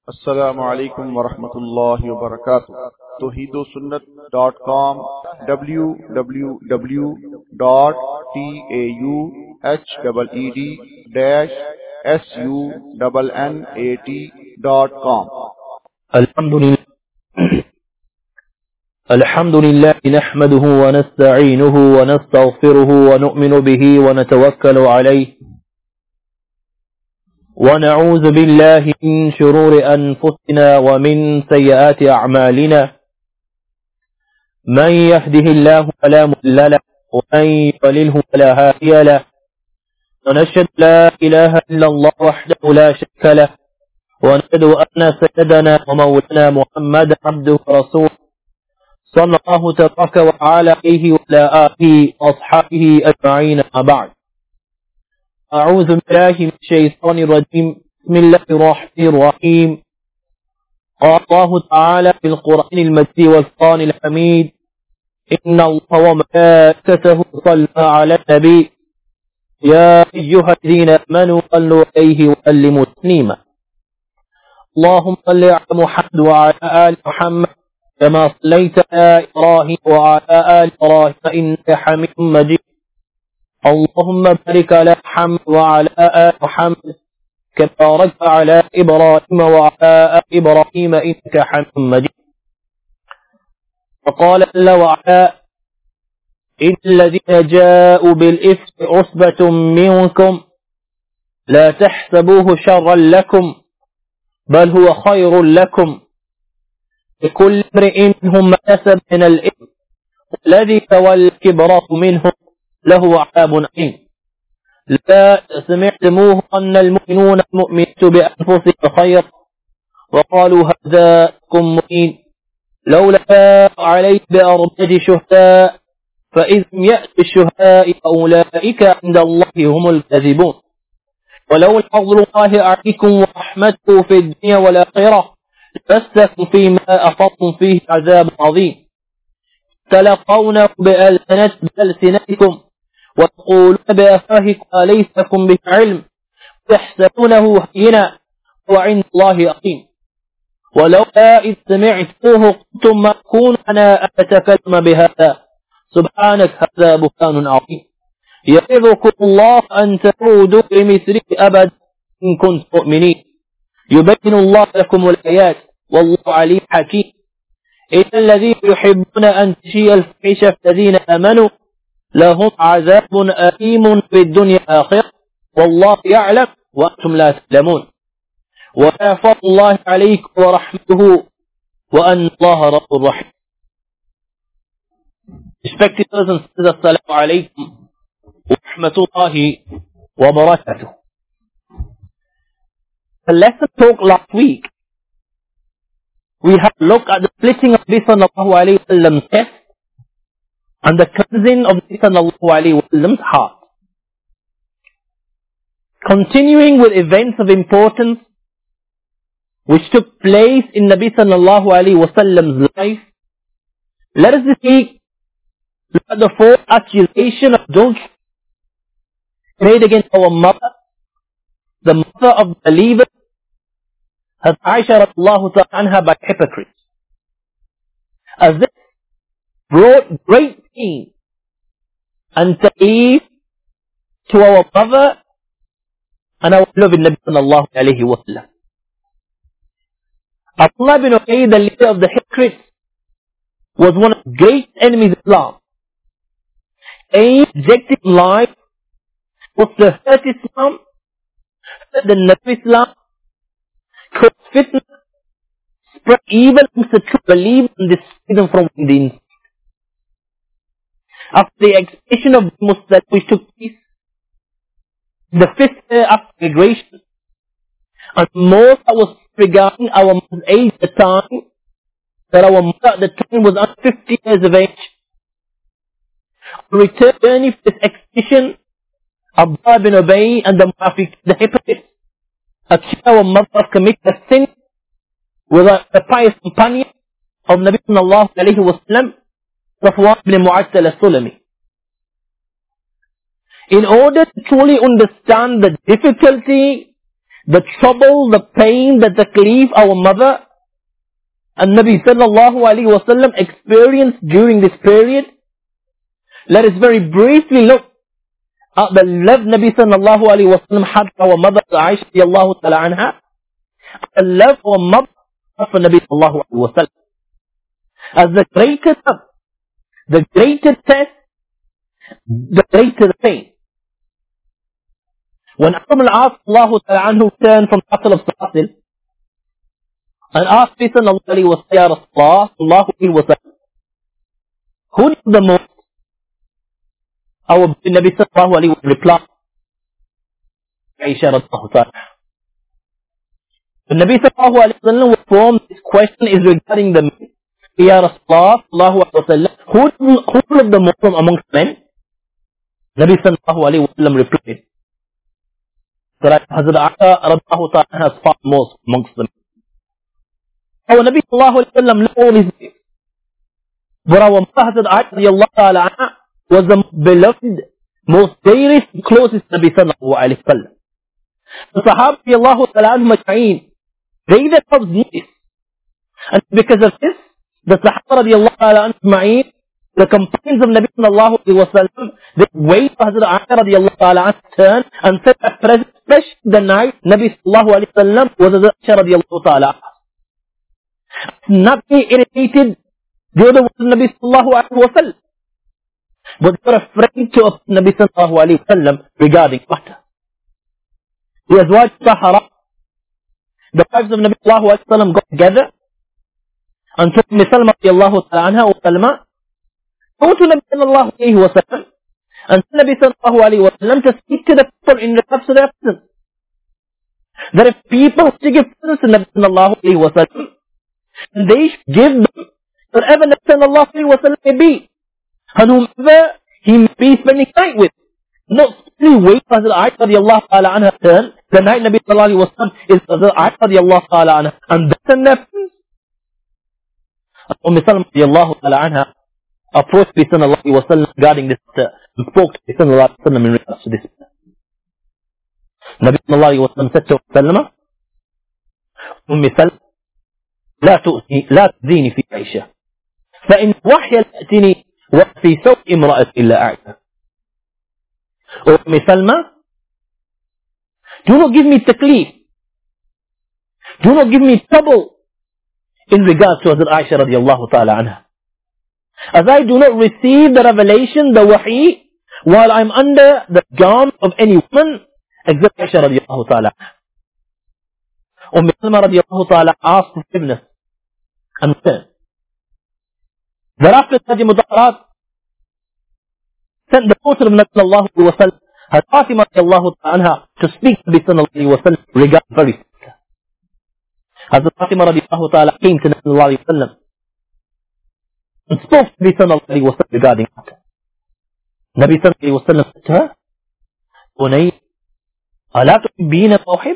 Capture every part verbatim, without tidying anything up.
السلام علیکم ورحمۃ اللہ وبرکاتہ. توحید و سنت ڈاٹ کام ڈبلیو ڈبلیو ڈبلیو ڈاٹ ٹی اے یو ایچ ڈبل ای ڈی ڈیش ایس یو ڈبل این اے ٹی ڈاٹ کام. الحمد للہ الحمد للہ نحمده ونستعینه ونستغفره ونؤمن به ونتوکل علیہ ونعوذ بالله من شرور أنفسنا ومن سيئات أعمالنا. من يهده الله فلا مضل له ومن يضلله فلا هادي له. ونشهد لا إله إلا الله وحده لا شريك له ونشهد أن سيدنا ومولانا محمد عبده ورسوله صلى الله تبارك وتعالى عليه وعلى آله وأصحابه أجمعين. أما بعد، أعوذ بالله من الشيطان الرجيم. بسم الله الرحمن الرحيم. قال الله تعالى في القرآن المجيد والفرقان الحميد: إن الله وملائكته يصلون على النبي يا أيها الذين آمنوا صلوا عليه وسلموا تسليما. اللهم صل على محمد وعلى آل محمد كما صليت على إبراهيم وعلى آل إبراهيم إنك حميد مجيد. اللهم بارك على محمد وعلى آل محمد كما باركت على إبراهيم وعلى آل إبراهيم إنك حميد مجيد. وقال جل وعلا: إن الذين جاءوا بالإفك عصبة منكم لا تحسبوه شرا لكم بل هو خير لكم لكل امرئ منهم ما كسب من الإثم والذي تولى كبره منهم له عذاب أليم. لا سمعتموه أن المؤمنون المؤمنات بأنفسهم خير وقالوا هذا كم مؤمن لولا عليه بأربعة شهداء فإذ يأتي الشهداء فأولئك عند الله هم الكاذبون. ولولا فضل الله عليكم ورحمته في الدنيا والآخرة لمسكم فيما أفضتم فيه عذاب عظيم. تلقونه بألسنتكم وتقولون بأفواهكم ما ليس لكم به علم تحسبونه هينا وعند الله عظيم. ولولا إذ سمعتموه قلتم ما يكون أنا أن أتكلم بهذا سبحانك هذا بهتان عظيم. يعظكم الله أن تعودوا لمثله أبدا إن كنتم مؤمنين. يبين الله لكم الآيات والله عليم حكيم. إن الذين يحبون أن تشيء الفحشة في الذين آمنوا لهم عذاب أليم في الدنيا والآخرة والله يعلم وأنتم لا تعلمون. ولا فضل الله عليكم ورحمته وأن الله رب رحيم. Respected brothers and sisters, Assalamu alaikum wa rahmatullahi wa barakatuh. The lesson talk last week, we have looked at the splitting of Nabi sallallahu alayhi wa sallam's chest and the cleansing of Nabi sallallahu alayhi wa sallam's heart. Continuing with events of importance which took place in Nabi sallallahu alayhi wa sallam's life, let us speak about the four accusations of adultery made against our mother, the mother of the believers, Hazrat Aisha radiallahu ta'ala anha, by hypocrites. As this brought great pain and ta'eef to our mother and our beloved Nabi sallallahu alayhi wa sallam. Abdullah bin Ubay, the leader of the hypocrites, was one of the great enemies of Islam. Aim rejected life was to hurt Islam, hurt the Nabi Islam, cause fitna, spread evil amongst the true believers and destroy them from within. After the execution of Muslim which took place, the fifth year after migration, and most that was regarding our mother's age at the time, that our mother at the time was under fifty years of age. On return journey for this expedition, Abdullah bin Ubay and the Munafiq, the hypocrites, accused our mother of committing a sin with a, a pious companion of Nabi sallallahu alayhi wa sallam, Safwan bin Mu'attal as-Sulami. In order to truly understand the difficulty the trouble, the pain, the taklif our mother and Nabi sallallahu alayhi wa sallam experienced during this period, let us very briefly look at the love Nabi sallallahu alayhi wa sallam had for our mother Aisha radiallahu ta'ala anha, the love for mother for Nabi sallallahu alayhi wa sallam. As the greater love, the greater test, the greater pain. When Amr al-As Allahu ta'ala anhu turned from the battle of Salasil and asked Nabi sallallahu alayhi wa sallam, Ya Rasulullah sallallahu alayhi wa sallam, who needs the most? Our Nabi sallallahu alayhi wa sallam replied, Aisha radiallahu ta'ala. The Nabi sallallahu alayhi wa sallam informed this question is regarding the men. Ya Rasulullah sallallahu alayhi wa sallam, who, who loved the most amongst men? Nabi sallallahu alayhi wa sallam replied, that Hazrat Aisha radiallahu ta'ala has fought most amongst them. Our Nabi sallallahu alayhi wa sallam loved all his wives. But our mother Hazrat Aisha radiallahu ta'ala was the beloved, most dearest, closest Nabi sallallahu alayhi wa sallam. The Sahaba radiallahu ta'ala majma'een, they themselves knew this. And because of this, the Sahaba radiallahu ta'ala majma'een, the companions of Nabi sallallahu alayhi wa sallam, they wait for Hazrat Aisha radiallahu ta'ala turn and said at present, especially the night Nabi sallallahu alayhi wa sallam was Hazrat Aisha radiallahu ta'ala. Not be irritated, the other was Nabi sallallahu alayhi wa sallam. But they were afraid to approach Nabi sallallahu alayhi wa sallam regarding matter. The Azwaj Sahara, the wives of Nabi sallallahu alayhi wa sallam got together and took Umm Salma radiallahu ta'ala anha wa Salma, go to Nabi sallallahu alayhi wa sallam and Nabi sallallahu alayhi wa sallam to speak to the people in regards to their presence. That if people to give presence to Nabi sallallahu alayhi wa sallam, they should give them whatever Nabi sallallahu alayhi wa sallam may be, and whomever he may be spending night with. Not simply wait for Hazrat Aisha radiallahu ta'ala anha turn, the night Nabi sallallahu alayhi wa sallam is Hazrat Aisha radiallahu ta'ala anha, and that's in their presence. Umm Salma radiallahu ta'ala anha approached Nabi sallallahu alayhi wa sallam regarding this matter and spoke to Nabi sallallahu alayhi wa sallam in regards to this matter. Nabi sallallahu alayhi wa sallam said to Umm Salma, Umm Salma, لا تؤذي لا تؤذيني في عائشة فإن وحي يأتيني وفي سوء امرأة إلا أعجب. Umm Salma, do not give me taklif, do not give me trouble in regards to Hazrat Aisha radiallahu ta'ala anha, as I do not receive the revelation, the wahi, while I'm under the garment of any woman except Aisha radiallahu ta'ala anha. Umm Salma radiallahu ta'ala asked forgiveness and returned. Thereafter Taji Mudarat sent the daughter of Nabi sallallahu alayhi wa sallam, Hazrat Fatima radiallahu ta'ala anha, to speak to Nabi sallallahu alayhi wa sallam regarding very sick. Hazrat Fatima radiallahu ta'ala came to Nabi sallallahu alayhi wa sallam and spoke to Nabi sallallahu alayhi wa sallam regarding that. Nabi sallallahu alayhi wa sallam said to her, Bunay, ala tuhibbina tawhib?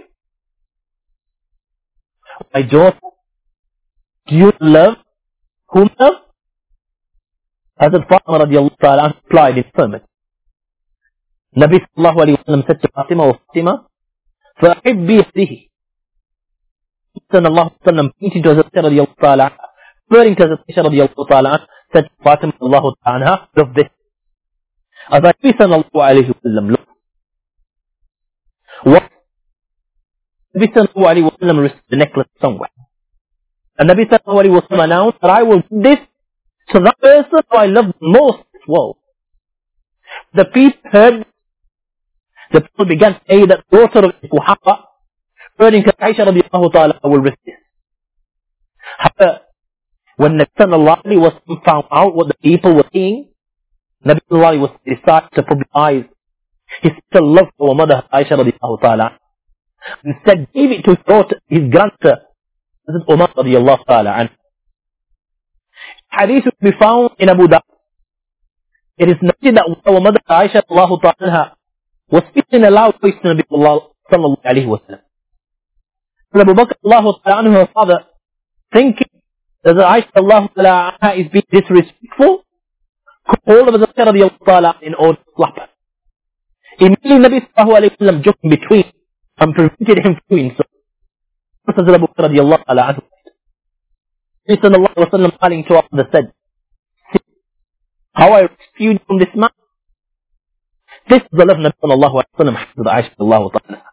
My daughter, do you love whom love? Hazrat Fatima radiallahu ta'ala replied in affirmative. Nabi sallallahu alayhi wa sallam said to Fatima, O Fatima, فَأَحِبِّي هَذِهِ. Sallallahu alayhi wa sallam pointing to Hazrat Aisha radiallahu ta'ala, referring to Hazrat Aisha radiallahu ta'ala, said to Fatima radiallahu ta'ala, love this. As I Nabi sallallahu alayhi wa sallam look. What? Nabi sallallahu alayhi wa sallam received the necklace somewhere. And Nabi sallallahu alayhi wa sallam announced that I will give this to that person who I love most in this world. The people heard, the people began to say that the daughter of Kuhafa, referring to Aisha radiallahu ta'ala, will receive this. However, when Nabi sallallahu alayhi wa sallam found out what the people were saying, Nabi sallallahu alayhi wa sallam decided to publicize his still love for mother Aisha radiallahu ta'ala. Instead, gave it to his daughter, his grandson, Hazrat Umar radiallahu ta'ala anhu. Hadith will be found in Abu Dawud. It is noted that our mother Aisha radiallahu ta'ala was speaking a loud voice to Nabi sallallahu alayhi wa sallam. Abu Bakr radiallahu ta'ala anhu, her father, thinking that Aisha radiallahu ta'ala anha is being disrespectful, called hold of Hazrat radiallahu ta'ala in order to slap her. Immediately Nabi sallallahu alayhi wa sallam jumped in between and prevented him from doing so. Prophet Abu Bakr radiallahu ta'ala anhu, Nabi sallallahu alayhi wa sallam calling to others said, see how I rescued from this man. This is the love of Nabi sallallahu alayhi wa sallam, Hazrat Aisha radiallahu ta'ala.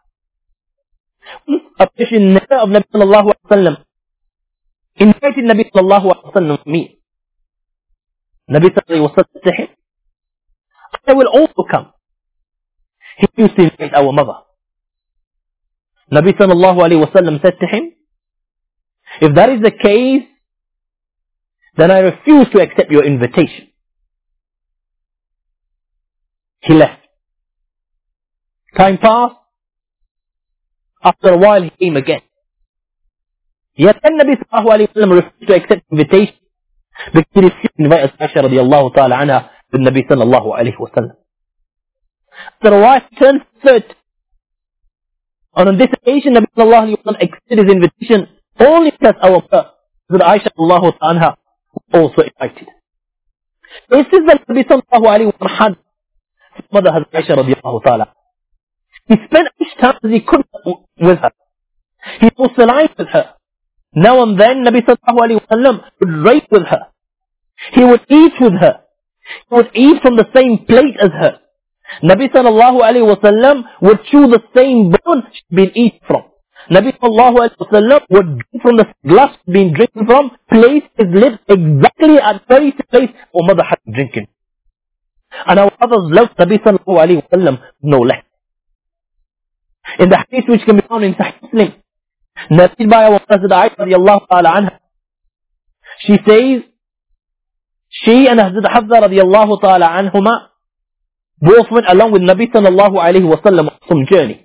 A patient of Nabi sallallahu alayhi wa sallam invited Nabi sallallahu alayhi wa sallam to meet. Nabi sallallahu alayhi wa sallam said to him, I will also come. He used to invite our mother. Nabi sallallahu alayhi wa sallam said to him, if that is the case, then I refuse to accept your invitation. He left. Time passed. After a while he came again. Yet then Nabi sallallahu alayhi wa sallam refused to accept the invitation because he refused to invite Aisha radiallahu ta'ala anha with Nabi sallallahu alayhi wa sallam. After a while he turned third. And on this occasion Nabi sallallahu alayhi wa sallam accepted his invitation only because our mother, Aisha radiallahu ta'ala anha, was also invited. This is that Nabi sallallahu alayhi wa sallam had his mother Aisha radiallahu ta'ala. He spent each time as he could with her. He socialized with her. Now and then, Nabi sallallahu alayhi wa sallam would rate with her. He would eat with her. He would eat from the same plate as her. Nabi sallallahu alayhi wa sallam would chew the same bone she'd been eaten from. Nabi sallallahu alayhi wa sallam would drink from the glass she'd been drinking from, place his lips exactly at the very place our mother had been drinking. And our others loved Nabi sallallahu alayhi wa sallam no less. In the hadith which can be found in Sahih Muslim, narrated by our Hazrat Aisha radiallahu ta'ala anha, she says, she and Hazrat Hafsa radiallahu ta'ala anhuma both went along with Nabi sallallahu alayhi wa sallam on some journey.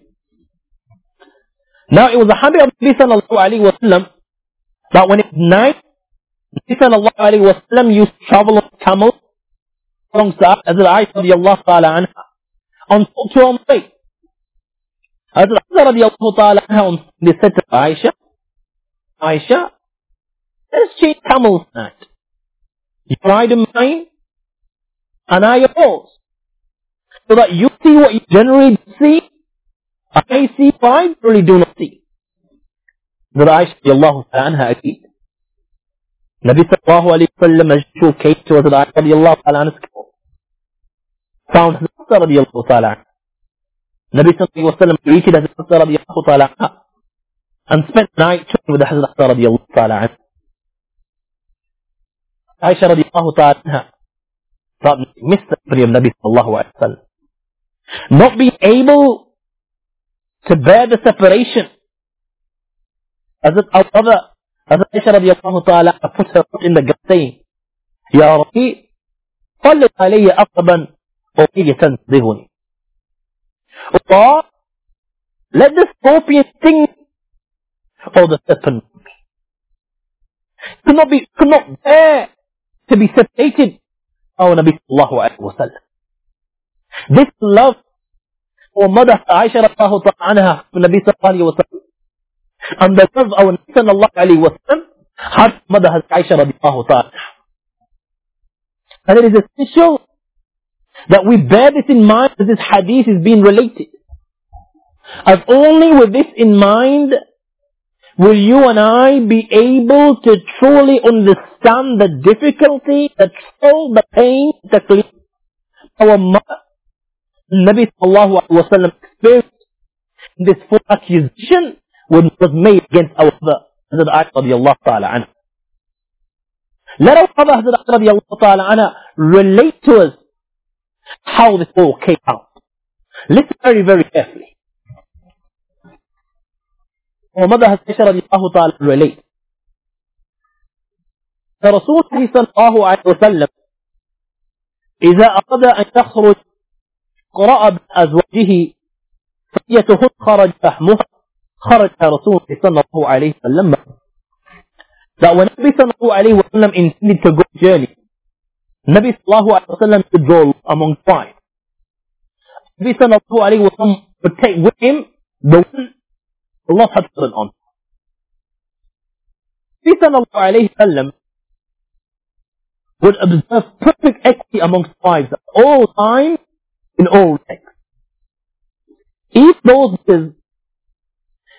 Now it was a habit of Nabi sallallahu alayhi wa sallam that when it's night, Nabi sallallahu alayhi wa sallam used to travel on camels alongside Hazrat Aisha radiallahu ta'ala anha on to her way. Hazrat Hafsa radiallahu ta'ala anha said to Aisha, Aisha, let's change camels tonight. You ride in mine, and I yours. So that you see what you generally see, I see what I really do not see. Hazrat Aisha radiallahu ta'ala anha agreed. Nabi sallallahu alayhi wa sallam as usual came to Hazrat Aisha radiallahu ta'ala anha's camel. Found Hazrat Hafsa radiallahu ta'ala anha. Nabi sallallahu alayhi wa sallam greeted Hazrat Hafsa radiallahu ta'ala anha and spent the night talking with Hazrat Hafsa radiallahu ta'ala anha. Aisha radiallahu ta'ala anha thought missed the memory of Nabi sallallahu alayhi wa sallam. Not being able to bear the separation. Hazrat our mother, Hazrat Aisha radiallahu ta'ala anha put her foot in the gut saying, Ya Rabbi, salli alayya aqban wa qiyatan zihuni. Or let the scorpion sting or the serpent. Could not be, could not bear to be separated. Oh, Nabi sallallahu alayhi wa sallam. This love for Mother Aisha radiallahu ta'ala anha for Nabi sallallahu alayhi wa sallam, and the love of Nabi sallallahu alayhi wa sallam had Mother Aisha radiallahu ta'ala. And it is essential that we bear this in mind as this hadith is being related. As only with this in mind will you and I be able to truly understand the difficulty, the trouble, the pain, the pain our mother, Nabi sallallahu alayhi wa sallam experienced in this full accusation when it was made against our mother, Hazrat Aisha radiallahu ta'ala anha. Let our mother, Hazrat Aisha radiallahu ta'ala anha, relate to us how this all came out. Listen very, very carefully. Our mother Aisha radiallahu ta'ala relate. The Rasul sallallahu alayhi wa sallam, إذا أراد أن يخرج قرأ بأزواجه فيتهن خرج فهمها خرج رسول صلى الله عليه وسلم. That when Nabi sallallahu alayhi wa sallam intended to go journey, Nabi sallallahu alayhi wa sallam would go among five. Nabi sallallahu alayhi wa sallam would take with him the one Allah had put on. Nabi sallallahu alayhi wa sallam would observe perfect equity amongst wives at all times, in all sex. If those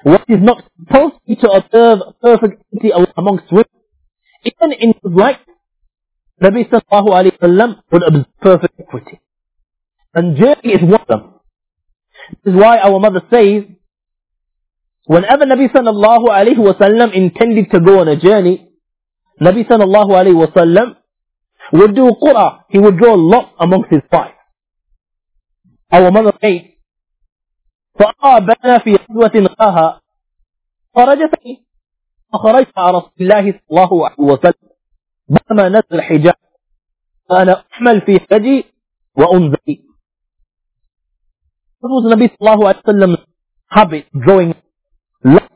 what is not supposed to observe perfect equity amongst women. Even in his life, Nabi sallallahu alayhi wa sallam would observe perfect equity. And journey is one of them. This is why our mother says, whenever Nabi sallallahu alayhi wa sallam intended to go on a journey, Nabi sallallahu alayhi wa sallam would do qura. He would draw lots amongst his wives. Our mother says, فأقابلنا في غزوة غاها فرجتني فخرجت مع رسول الله صلى الله عليه وسلم بعدما نزل الحجاب فأنا أحمل في حجي وأنزلي. This was Nabi sallallahu alayhi wa sallam's habit, drawing lots.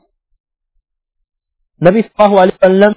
Nabi sallallahu alayhi wa sallam,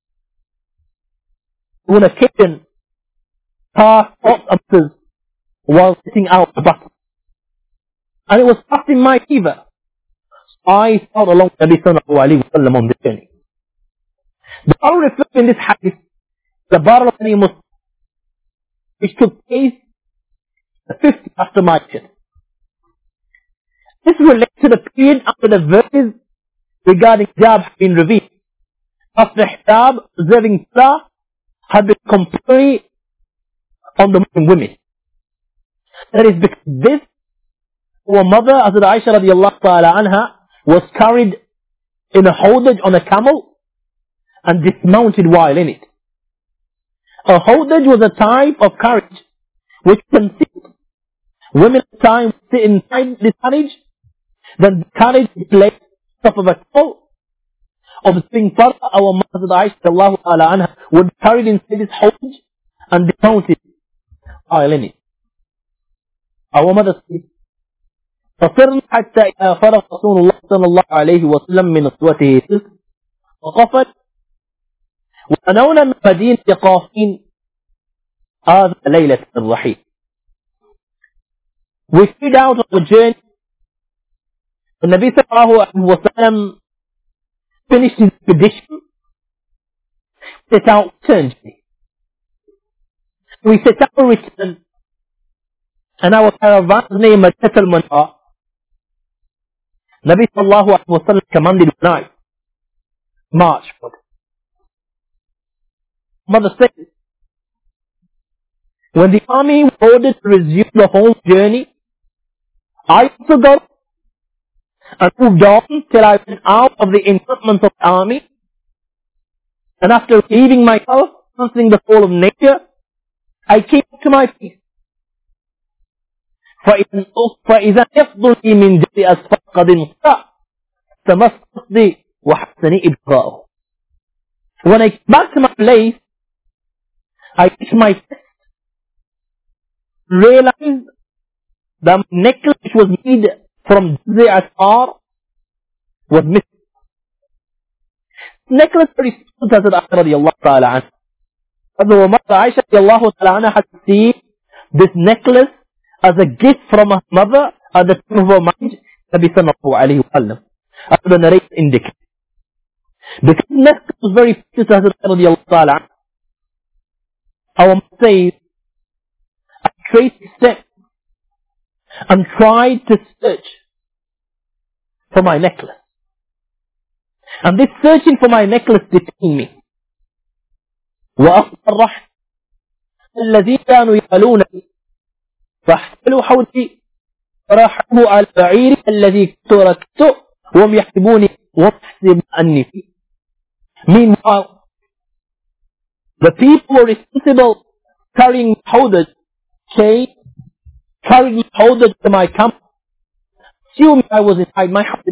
on occasion, passed lots of us while sitting out the battle. And it was passing my fever. I followed along Nabi sallallahu alayhi wa sallam on this journey. The battle referred in this hadith, the battle of Bani Muslim, which took place the fifth after my death. This relates to the period after the verses regarding hijab had been revealed. After hijab, observing salah had been compulsory on the Muslim women. That is because this, our mother, Hazrat Aisha radiallahu ta'ala anha, was carried in a howdaj on a camel and dismounted while in it. A howdaj was a type of carriage which concealed. Women at the time would sit inside this carriage, then the carriage is placed on top of a camel. Observing Farah, our mother Aisha radiallahu ta'ala anha would be carried inside this howdaj and dismounted while in it. Our mother said, فصرنا حتى إذا فرغ رسول الله صلى الله عليه وسلم من غزوته تلك وقفت ونونا من مدينة قافين هذا ليلة الرحيل. We stayed out on the journey. The Nabi sallallahu alayhi wa sallam finished his expedition, set out return journey. We set out to return, and our caravan's name was Madinat al-Munawwara. Nabi sallallahu alayhi wa sallam commanded night, march. Mother says, when the army was ordered to resume the home journey, I also got and moved on till I went out of the encampments of the army. And after leaving myself, considering the fall of nature, I came to my peace. فإذا يفضل لي من جد أسفل قد انقطع تمسقني وحسني إبقاؤه. When I came back to my place, I reached my chest, realized that my necklace, which was made from Jizzi Asfar, was missing. Necklace very smooth, as Aisha radiallahu ta'ala anha. As the mother Aisha radiallahu ta'ala anha had seen this necklace as a gift from her mother at the time of her marriage, Nabi sallallahu alayhi wa sallam, as the narrator indicates. Because the necklace was very precious, as Aisha radiallahu ta'ala anha, our mother says, I traced steps and tried to search for my necklace. And this searching for my necklace detained me. وأخذ الرحل الذين كانوا يقالونني فاحتلوا حولي فرحبوا على بعيري الذي كنت ركبته وهم يحسبوني ويحسب أني فيه. Meanwhile, the people were responsible carrying howdaj came, carried howdaj to my camp, assuming I was inside my howdaj.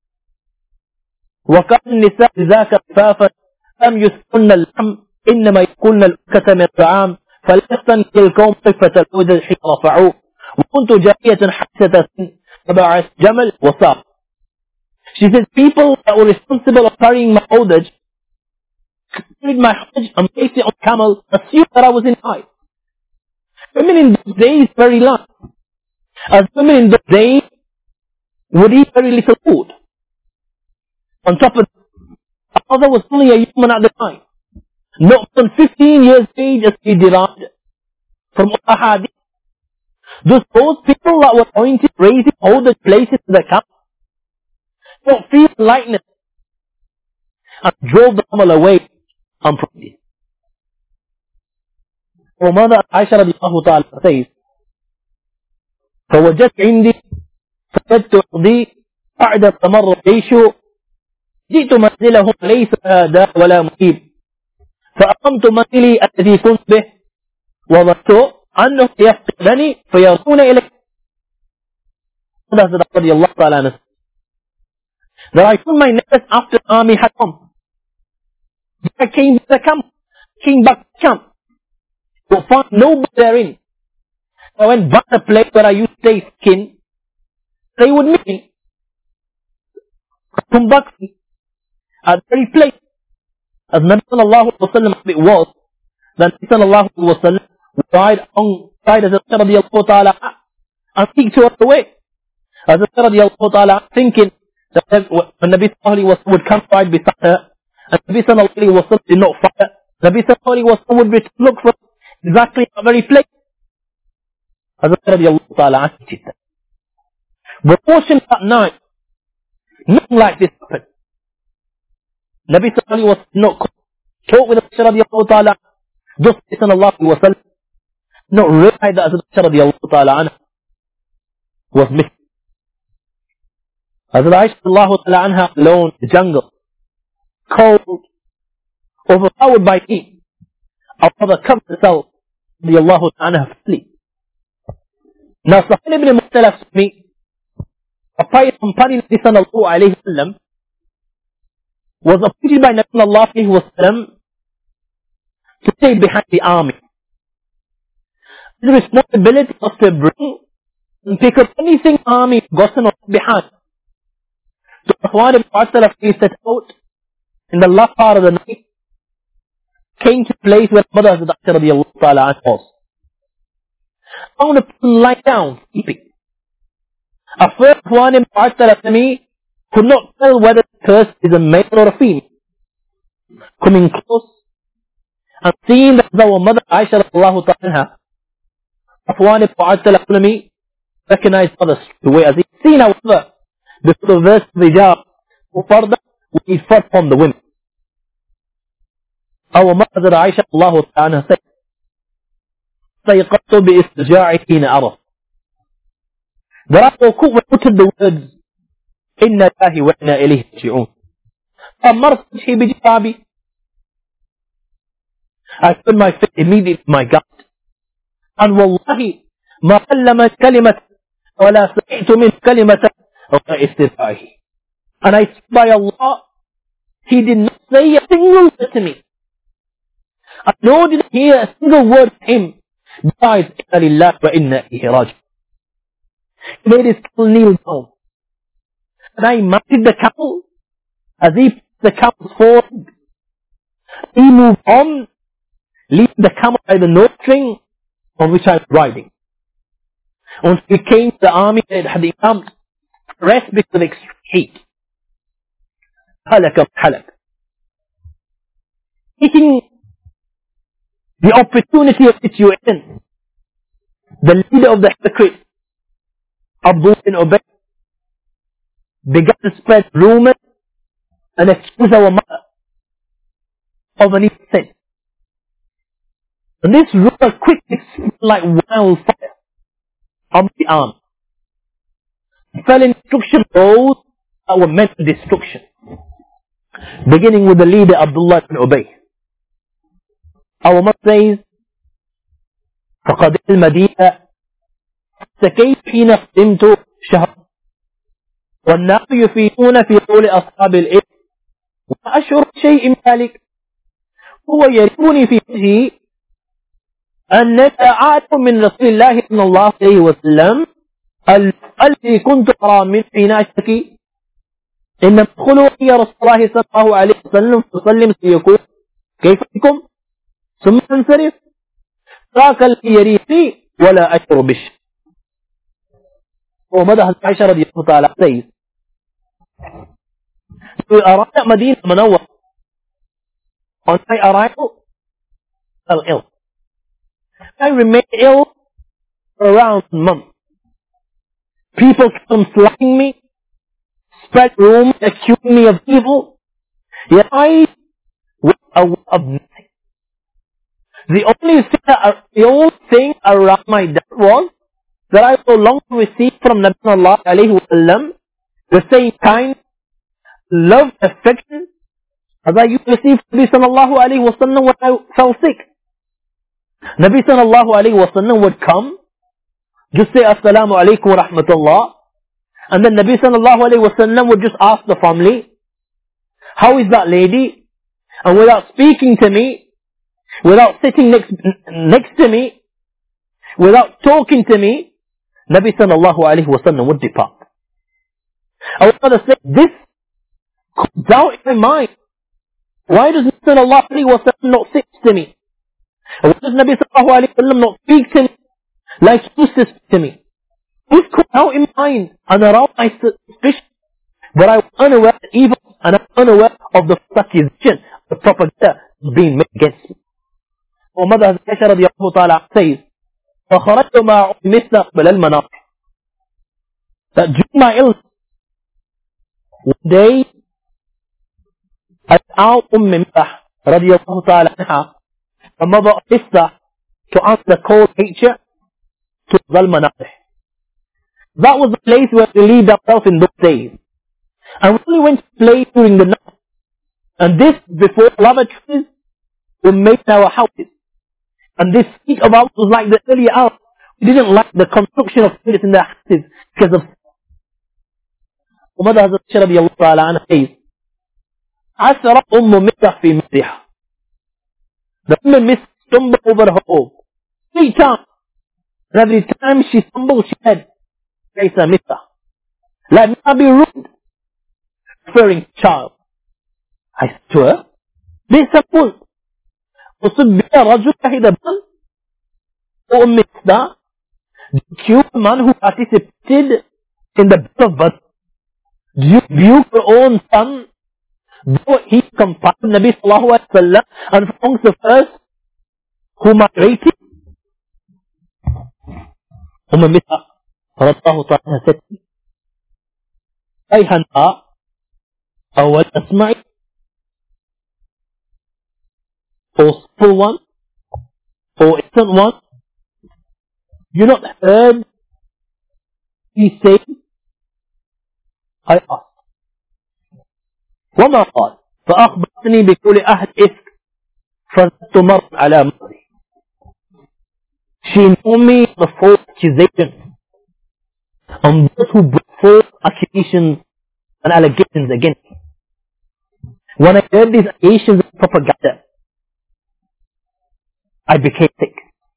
وكان النساء ذاك خفافا لم يسكن اللحم إنما يكون الأكة من الطعام فلا يستنكر القوم صفة الهودج حين رفعوه وكنت جارية حسة تبع جمل وساق. She says people that were responsible of carrying my howdaj carried my howdaj and placed it on camel, assumed that I was inside. Women in those days very light. As women in those days would eat very little food. On top of that, her mother was only a woman at the time. Not than fifteen years of age, as we derived from a hadith. Those, those people that were going to raise it, all the places in the camp, don't feel lightness, and drove the camel away unprompted. Our mother Aisha radiallahu ta'ala says, فوجدت عندي فوجدت عندي بعد تمر الجيش جئت منزله ليس هذا ولا مصيب فأقمت منزلي الذي كنت به وظننت أنه يفقدني فيرسون إليه. رضي الله تعالى عنه, that I found my nest after the army had come. I came to the camp, came back to camp, to find nobody therein. I went back to the place where I used to stay skin. They would meet me. Come back at the very place. As Nabi sallallahu alayhi wa sallam it was, that Nabi sallallahu alayhi wa sallam would ride alongside as Aisha radiallahu ta'ala and speak to her the way. As Aisha radiallahu ta'ala thinking that when Nabi sallallahu alayhi wa sallam would come ride beside her, and Nabi sallallahu alayhi wa sallam did not fire, Nabi sallallahu alayhi wa sallam would return look for exactly that very place. As Aisha radiallahu ta'ala did that. But fortunately that night, nothing like this happened. Nabi sallallahu alayhi wa sallam not talk with Aisha radiallahu ta'ala, just sallallahu alayhi wa sallam, not realize that Aisha radiallahu ta'ala anha was missing. As Aisha radiallahu ta'ala anha alone in the jungle, cold, overpowered by heat, our mother covered herself radiallahu ta'ala anha sleep. Now Sahil ibn Mu'talaf to me, a pious companion of sallallahu alayhi wa sallam, was appointed by Nabi sallallahu alayhi wa sallam to stay behind the army. His responsibility was to bring and pick up anything the army gotten or behind. So Safwan ibn Mu'talaf set out in the last part of the night, came to the place where Mother Aisha radiallahu ta'ala was. Found a person lie down, sleeping. At first Safwan ibn Mu'talaf could not tell whether the person is a male or a female. Coming close and seeing that our Mother Aisha radiallahu ta'ala, Safwan ibn Mu'talaf recognized others the way as he seen our mother before the verse of the hijab or farda when he fought from the women. Our Mother Aisha radiallahu ta'ala said, استيقظت باسترجاعي حين عرف. That I woke up when I uttered the words إنا لله وإنا إليه راجعون. فمرت وجهي بجبابي. I put my face immediately in my gut. And والله ما كلمت كلمة ولا سمعت من كلمة غير استرجاعه. And I swear by Allah, he did not say a single word to me. And nor did I hear a single word from him. Besides, إنا لله وإنا إليه راجعون. He made his camel kneel down. And I mounted the camel as he put the camel's forward. He moved on, leading the camel by the nose string on which I was riding. Once we came to the army, it had become rest because of extreme heat. Halak of halak. Taking the opportunity of which you were in, the leader of the hypocrites, Abdullah bin Ubay, began to spread rumors and accuse our mother of an evil sin. And this rumor quickly spread like wildfire on the army. It fell in destruction those that were meant for destruction. Beginning with the leader Abdullah bin Ubay. Our mother says, فقد المدينة سكيت حين قدمت شهر والناس يفيدون في قول أصحاب الإثم وأشعر شيء من ذلك هو يريبني في وجهي أن أعلم من رسول الله صلى الله عليه وسلم الذي كنت أرى من حين أشتكي إن ادخلوا يا رسول الله صلى الله عليه وسلم فسلم سيكون كيف بكم ثم انصرف ذاك الذي يريني ولا أشعر بش. ومدح عائشة رضي الله تعالى says, we arrived at Medina Munawwar. On my arrival, I fell ill. I remained ill for around a month. People kept on slapping me, spread rumors, accuse me of evil. Yet I was aware of nothing. The only thing, that, the only thing around my death was that I so long to receive from Nabi sallallahu alayhi wa sallam the same kind love, affection as I used to receive from Nabi sallallahu alayhi wa sallam when I fell sick. Nabi sallallahu alayhi wa sallam would come, just say assalamu alaikum wa rahmatullah, and then Nabi sallallahu alayhi wa sallam would just ask the family, how is that lady? And without speaking to me, without sitting next, next to me, without talking to me, Nabi sallallahu alayhi wa sallam would depart. I would rather say, this comes out in my mind. Why does Nabi sallallahu alayhi wa sallam not sit to me? Why does Nabi sallallahu alayhi wa sallam not speak to me like he used to speak to me? This comes out in my mind and around my suspicion. But I was unaware of evil and I was unaware of the accusation, the propaganda being made against me. Our mother Aisha radiallahu ta'ala says, فَخَرَجْتُ مَا عُمِّثَ قَبْلَ الْمَنَاقِ, that during my illness, one day, I asked Umm Mistah radiallahu ta'ala anha, the mother of Mistah, to answer the call nature to Al-Manaqih. That was the place where we lived ourselves in those days. And we only went to play during the night. And this before lavatories were made in our houses. And this seat of ours was like the earlier hours. We didn't like the construction of toilets in their houses because of Mother Hazrat Aisha radiallahu ta'ala anha says, عَثَرَ أُمُّ مِسْتَحْ فِي مِسْرِحَ. The woman missed stumbled over her home three times. And every time she stumbled, she said, لَيْسَ مِسْتَحْ, let me not be rude, referring to child. I said to her, بِئْسَ قُلْتُ وَصُبِّيَ رَجُلَ شَهِدَ بَلْ. O Umm Mistah, do you accuse the man who participated in the Battle of Badr? Do you rebuke your own son, though he compiled Nabi sallallahu alayhi wa sallam and amongst the first who migrated? Umm Mistah radiyallahu ta'ala said, أيهنها أول أسمعي, O simple one, O innocent one, you not heard he say? I asked, وما قال؟ فأخبرتني بكل أهل إفك فزدت مر على مري. She knew me the false accusation on those who brought false accusations and allegations against me. When I heard these accusations of propaganda, I became sick.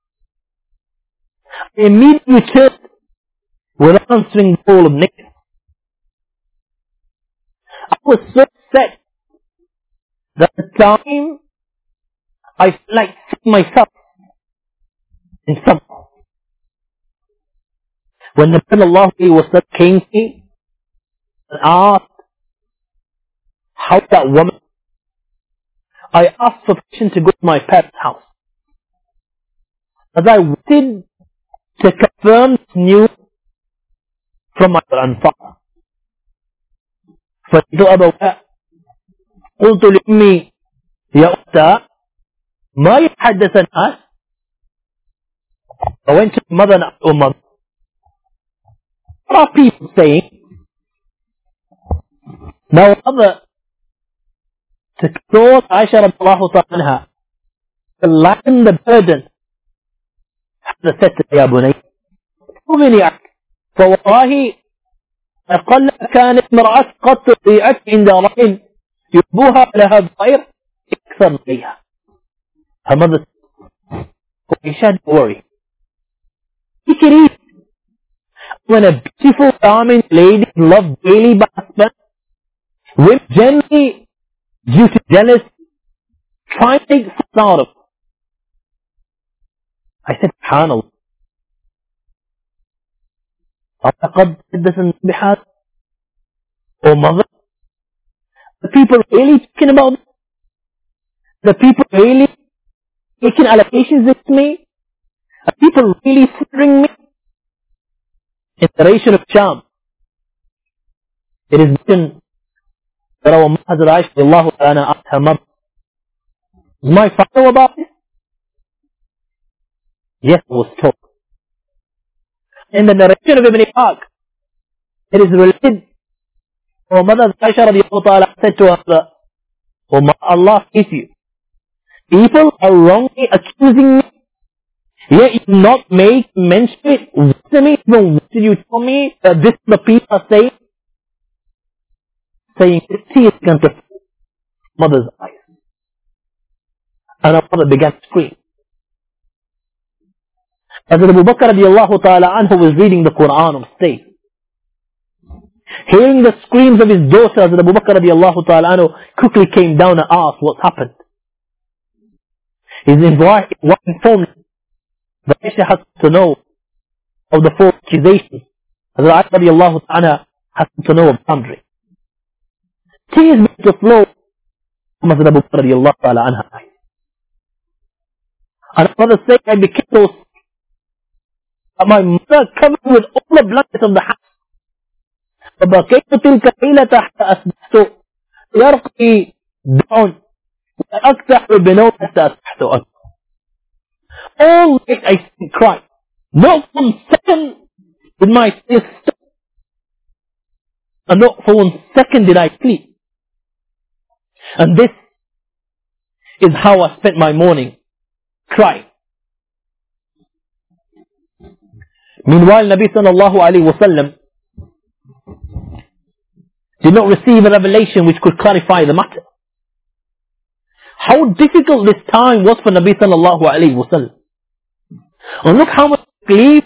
I immediately returned without answering the call of nature. I was so upset that at the time I felt like seeing myself in some. When the Prophet ﷺ came to me and asked how that woman, I asked for permission to go to my parents' house. As I wanted to confirm this news from my grandfather. فجئت أبوها قلت لأمي يا أختها ما يتحدث الناس. I went to my mother and asked her mother, what are people saying? Now mother, to console Aisha radiallahu ta'ala anha, to lighten the burden, هذا ست يا بني أؤمني عنك فوالله أقل كانت مرأة قد تطيعت عند رجل يحبوها لها الضير أكثر منها. Her mother said, Aisha, don't worry. Take it easy. When a beautiful, charming lady loved daily by husband, women generally, due to jealousy, try to take something out of her. I said, SubhanAllah. أَلَقَدْ حَدَّثَنِي بِهَذَا. Oh mother, the people really talking about this? The people really making allegations against me? Are people really slandering me? In the nation of Sham, It is written that our mother Aisha radiallahu anha asked her mother, "Is my father know about this?" Yes, it was told. In the narration of Ibn Ishaq, it is related, our mother Aisha radiallahu ta'ala said to her, "Oh, Allah is you. People are wrongly accusing me, yet you do not make mention of it. What to me? Even what did you tell me that this the people are saying?" Saying, tears began to fill mother's eyes. And her mother began to scream. As Abu Bakr radiallahu ta'ala anhu was reading the Quran on stage, hearing the screams of his daughter, as Abu Bakr radiallahu ta'ala anhu quickly came down and asked what's happened. His wife informed him that Aisha has to know of the four accusations. As Aisha radiallahu ta'ala has to know of boundary. Tears began to flow from Abu Bakr radiallahu ta'ala anha. And her mother said, I became so sick that my mother covered with all the blankets of the house. فبكيت تلك الليلة حتى أصبحت يرقي دون وأكتح بنوم حتى أصبحت أكتح. All night I cried. Not one second did my tears stop. And not for one second did I sleep. And this is how I spent my morning, crying. Meanwhile, Nabi sallallahu alayhi wa sallam did not receive a revelation which could clarify the matter. How difficult this time was for Nabi sallallahu alayhi wa sallam. And look how much grief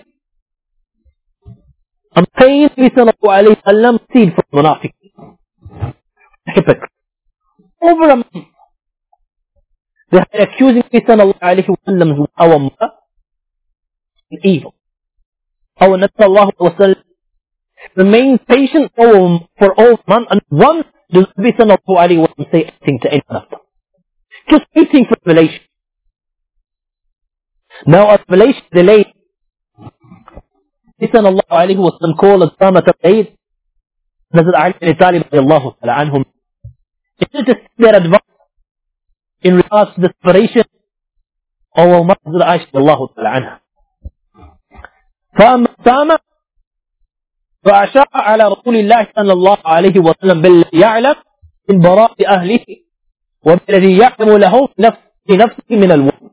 and pain Nabi sallallahu alayhi wa sallam received from munafiq, hypocrite. Over a month, they are accusing Nabi sallallahu alayhi wa sallam of our mother and evil. Our Nabi sallallahu alayhi wa sallam remained patient for, for all month, and once does Nabi sallallahu alayhi wa sallam say anything to anyone of them. Just waiting for revelation. Now as revelation delayed, Nabi sallallahu alayhi wa sallam called Usama ibn Zayd, Hazrat Ali ibn Talib radiallahu ta'ala anhum, in order to seek their advice in regards to the separation of our mother Aisha radiallahu ta'ala anha. فأما أسامة فأشار على رسول الله صلى الله عليه وسلم بالذي يعلم من براء أهله والذي يعلم له في نفسه من الوحي.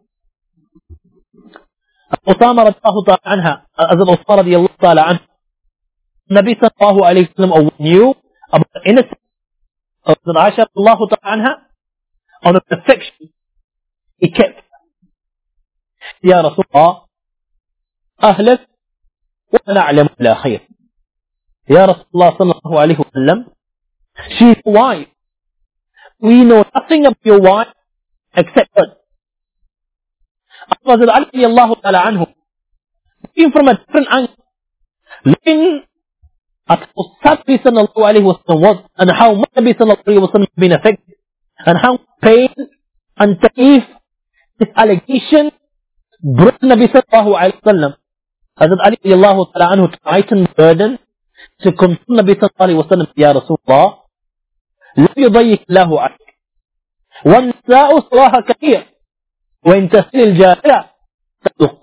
أسامة رضي الله تعالى عنها, as Usama رضي الله تعالى عنه, Nabi sallallahu alayhi wa sallam knew about the innocence of Aisha رضي الله تعالى عنها on the perfection he kept. يا رسول الله أهلك ونعلم لا خير. Ya Rasulullah sallallahu alayhi wa sallam, she is your wife. We know nothing of your wife except good. Hazrat Ali radiallahu ta'ala anhu, looking from a different angle, looking at how sad Nabi sallallahu alayhi wa sallam was, and how much Nabi sallallahu alayhi wa sallam had been affected, and how pain and ta'if this allegation brought Nabi sallallahu alayhi wa sallam. Hazrat Ali radiallahu ta'ala anhu to lighten the burden, to confirm Nabi sallallahu alayhi wa sallam, Ya Rasulullah, لم يضيق الله عنك والنساء صراحة كثير وإن تسل الجاهلة تصدق.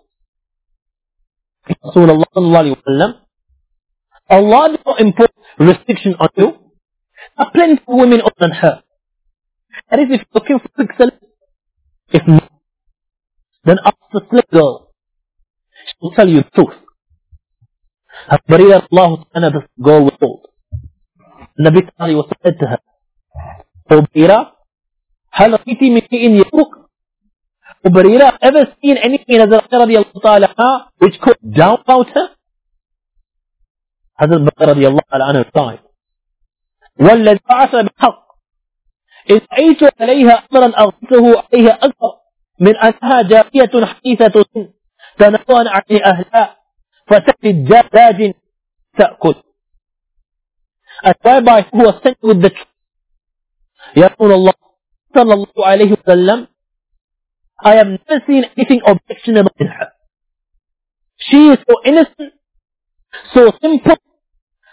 رسول الله صلى الله عليه وسلم, Allah did not impose restriction on you. There are plenty of women other than her. That is, if you're looking for excellence, if not, then ask the slave girl. She will tell you the truth. Barira radiallahu ta'ala, this girl was told. Nabi sallallahu alayhi wa sallam said to her, O Barira, هل رأيت من شيء يفوق? O Barira, ever seen anything in Hazrat radiallahu ta'ala which could down about her? Hazrat Bakr radiallahu ta'ala anhu replied, والذي بعث بالحق إذ رأيت عليها أمرا أغفته عليها أكثر من أنها جارية حديثة تنوى عن أهلها فتأتي الدجاج تأكل. And whereby who was sent with the truth. Ya Rasulullah sallallahu alayhi wa sallam, I have never seen anything objectionable in her. She is so innocent, so simple,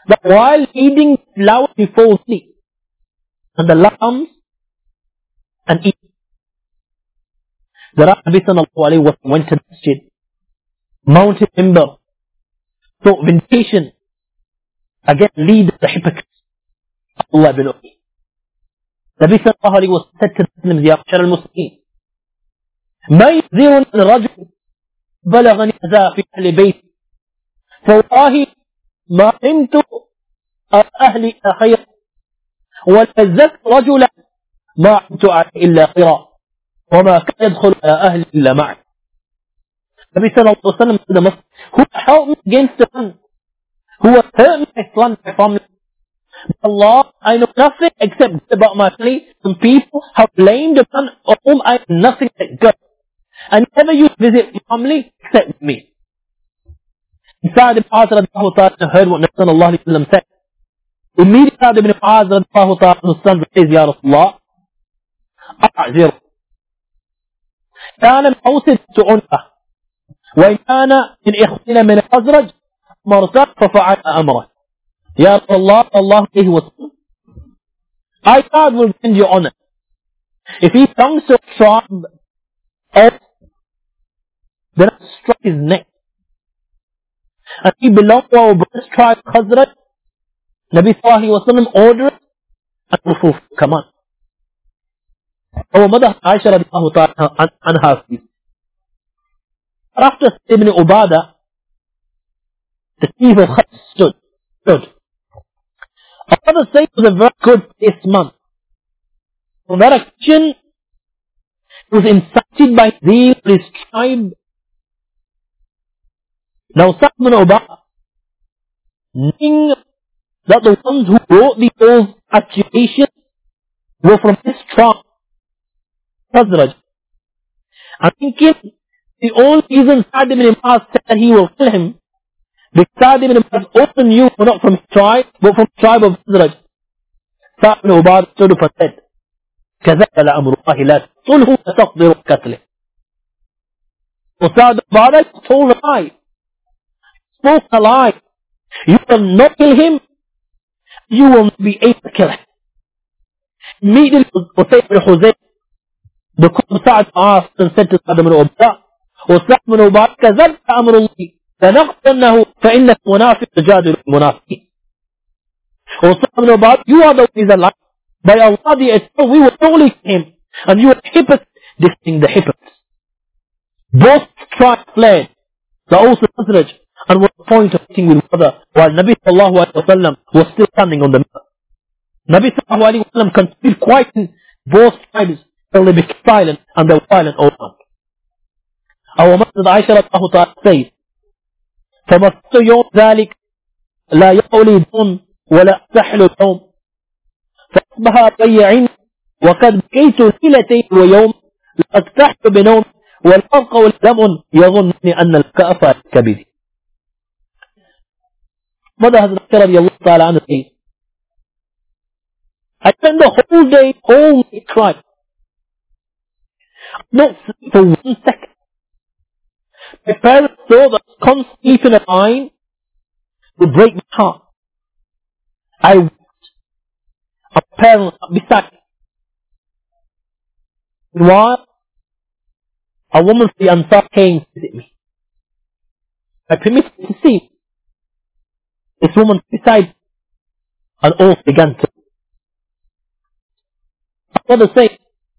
that while eating flour before sleep, and the lamb comes and eats. The Nabi sallallahu alayhi wa sallam went to the masjid, mounted member, sought vindication against lead the hypocrites, Abdullah bin Ubay. Nabi sallallahu alayhi wa sallam said to the Muslims, Ya Mashar al-Muslimin, ما يزيرني الرجل بلغني أذى في أهل بيتي فوالله ما علمت أهلي خيرا ولزت رجلا ما علمت عليه إلا خيرا وما كان يدخل على أهلي إلا معي. Nabi sallallahu alayhi wa sallam to the Muslim, who helped me against the man, who has hurt me, my son, my family. Allah, I know nothing except good about my family. Some people have blamed the man of whom I know nothing but good. And never you visit my family except me. Sa'd ibn Mu'adh radiallahu ta'ala heard what Nabi sallallahu alayhi wa sallam said. Immediately Sa'd ibn Mu'adh radiallahu ta'ala son says, Ya Rasulullah, أعذر. كان من أوسد عنقه وإن كان من إخواننا من الخزرج مرتق ففعل أمره. Ya Allah, Allah was, I God will send you honor. If he comes to a tribe else, then I strike his neck. And he belongs to our brother's tribe, Khazraj. Nabi sallallahu alayhi wa sallam ordered and fulfilled command. Our mother Aisha radiallahu ta'ala anha says, after Ibn Ubadah, the chief of Khazraj stood. stood. Another say it was a very good this month. On that occasion, he was incited by zeal for his tribe. Now Sa'd ibn Ubadah, knowing that the ones who wrote the old accusations were from his tribe, Khazraj, and thinking the only reason Sa'd ibn Mu'adh said that he will kill him, because Sa'd ibn Mu'adh also knew not from his tribe, but from the tribe of Khazraj. Sa'd ibn Ubadah stood up and said, كذلك لأمر الله لا تقتله وتقدر قتله. So Sa'd ibn Ubadah told a lie, spoke a lie. You will not kill him, you will not be able to kill him. Immediately Usayd ibn Huzayl, the Qur'an Sa'd asked and said to Sa'd ibn Ubadah, وسعد بن عبادة كذبت أمر الله فنقتله فإنك منافق تجادل المنافقين. وسعد بن عبادة, you are the one who is alive. By Allah the Eternal, we will only him, and you are hypocrite, defending the hypocrites. Both tribes fled, the Aus and Khazraj, and were pointing with one another, while Nabi sallallahu alayhi wa sallam was still standing on the map. Nabi sallallahu alayhi wa sallam continued quieting both tribes till they became silent, and they were silent all around. Our Mother Aisha radiallahu ta'ala says, فمست يوم ذلك لا يقولي دون ولا أستحل اليوم فأصبح ضيعين وقد بكيت ليلتين ويوم لا أستحل بنوم والفرق والدم يظنني أن الكأفة كبدي. Mother Hazrat radiallahu ta'ala anha says, I spent the whole day, whole day crying, not for one second. My parents saw that constantly in a line would break my heart. I wept. My parents beside me. Meanwhile, a woman from the Ansar came to visit me. I permitted to see this woman beside me, and all began to. My mother said,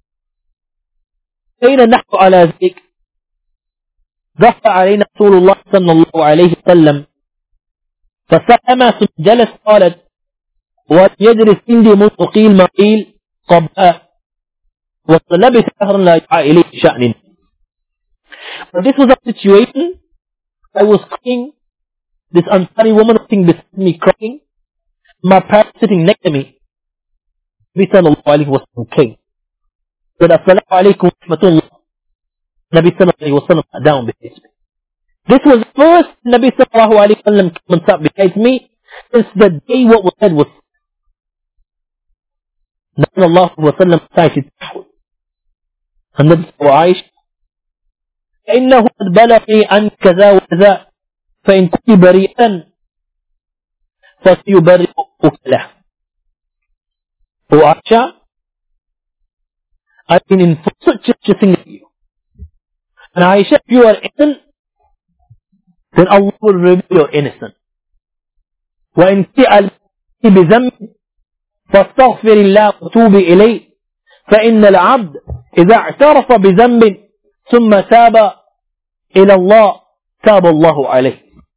أين نحن على ذلك؟ دخل علينا رسول الله صلى الله عليه وسلم فسلم ثم جلس قالت ويجلس عندي منذ قيل ما قيل قبل ولبث شهرا لا يدعى إليه شأن. But this was a situation. I was crying. This Ansari woman was sitting beside me crying. My parents sitting next to me. Nabi sallallahu alayhi wa sallam came. Said, Assalamu alaikum wa rahmatullah. Nabi sallallahu alayhi wa sallam sat down beside me. This was the first Nabi sallallahu alayhi wa sallam came and sat beside me since the day what was said was. Nabi sallallahu alayhi wa sallam cited النبي وعائشة إنه قد بلغني عن كذا وكذا فإن كنت بريئا فَسَيُبَرِّئُكَ لَهُ. O Aisha, I've been in such a thing with you. And Aisha, if you are innocent, then Allah will reveal your innocence. وَإِنْ تِعَلْ بِذَنْبٍ فَاسْتَغْفِرِ اللَّهَ وَتُوبِ إِلَيْهِ فَإِنَّ الْعَبْدَ إِذَا اعْتَرَفَ بِذَنْبٍ ثُمَّ تَابَ إِلَى اللَّهِ تَابَ اللَّهُ عَلَيْهِ.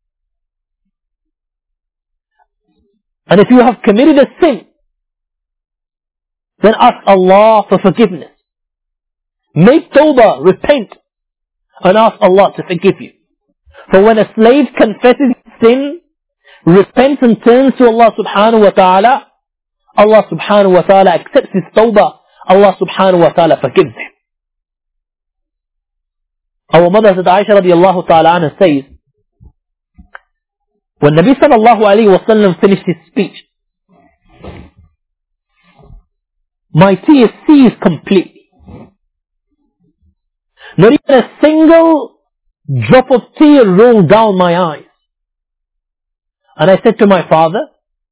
And if you have committed a sin, then ask Allah for forgiveness. Make tawbah, repent, and ask Allah to forgive you. For when a slave confesses sin, repents and turns to Allah subhanahu wa ta'ala, Allah subhanahu wa ta'ala accepts his tawbah. Allah subhanahu wa ta'ala forgives him. Our mother Aisha radiallahu ta'ala anha says, when Nabi sallallahu alayhi wa sallam finished his speech, my tears ceased completely. Not even a single drop of tear rolled down my eyes. And I said to my father,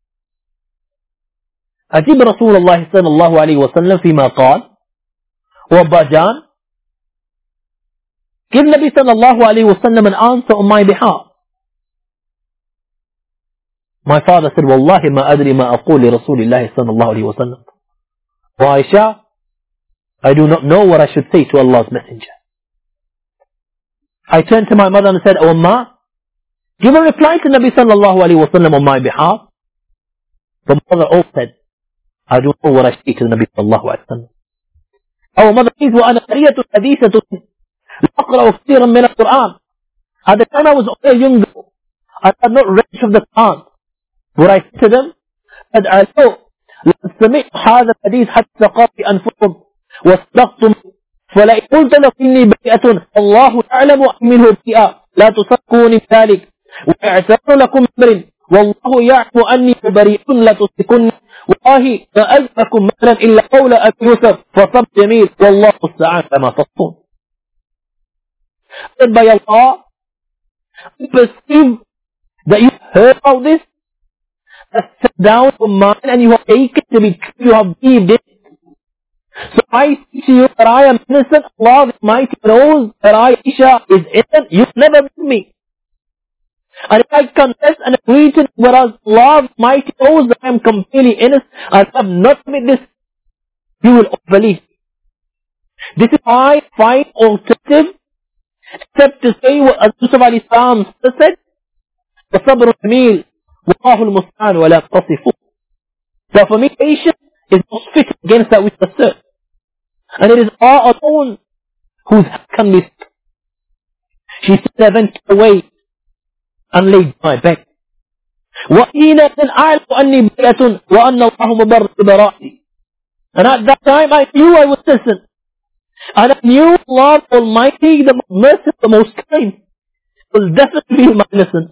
أجيب رسول الله صلى الله عليه وسلم فيما قال وبجان, give Nabi صلى الله عليه وسلم an answer on my behalf. My father said, والله ما أدري ما أقول لرسول الله صلى الله عليه وسلم. O Aisha, I do not know what I should say to Allah's messenger. I turned to my mother and said, O Ma, give a reply to Nabi sallallahu alayhi wa sallam on my behalf. The mother also said, I don't know what I say to the Nabi sallallahu alayhi wa sallam. Our mother says, وَأَنَا قَرِيَةٌ حَدِيثَةٌ لَأَقْرَأُ كَثِيرًا مِنَ القرآن. At the time I was only a young girl, I had not read of the Quran. What I said to them, said, I know, لَقَدْ سَمِعْتُ هَذَا الْحَدِيث حَتَّى قَافِ أَنفُسُمْ وَصَدَقْتُمْ فَلَئِنْ قُلْتَ لَكُمْ إِنِّي بَرِيئَةٌ اللَّهُ يَعْلَمُ مِنْهُ بَرِيئًا لَا تُصَدِّقُونِي بِذَلِكَ وَأَعْتَذِرُ لَكُمْ أَمْرٍ وَاللَّهُ يَعْلَمُ أَنِّي بَرِيءٌ لَا تُصْدِقُونِي وَاللَّهِ مَا أَجْرَكُمْ مَثْلًا إِلَّا قَوْلَ أَبِي يُوسُف فَصَبْرٌ جَمِيلٌ وَاللَّهُ الْمُسْتَعَانُ عَلَى مَا تَصِفُونَ. Said by Allah, I perceive that you heard about this, that set down your mind and you have taken to be true, you have believed it. So I say to you that I am innocent. Allah the Almighty knows that I, Aisha, is innocent. You never believe me. And if I confess and agree to it, whereas Allah the Almighty knows that I am completely innocent and I have not committed this, you will believe. This is why I find alternative except to say what Yusuf alayhi salam said, وَصَبْرٌ جَمِيلٌ وَاللَّهُ الْمُسْتَعَانُ وَلَا تَصِفُونَ. So for me, patience is most fit against that which assert. And it is Allah alone whose hand can be. She said, I went away and laid my bed. وَحِينَةً أَعْلَمُ أَنِّي بَرِيئَةٌ وَأَنَّ اللَّهَ مُبَرِّئٌ بِبَرَائِي. And at that time I knew I was innocent. And I knew Allah Almighty, the merciful, the most kind, will definitely be my innocence.